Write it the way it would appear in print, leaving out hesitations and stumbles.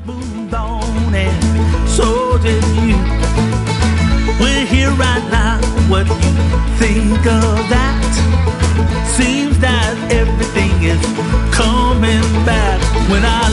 moved on and so did you. We're here right now, what do you think of that? Seems that everything is coming back when I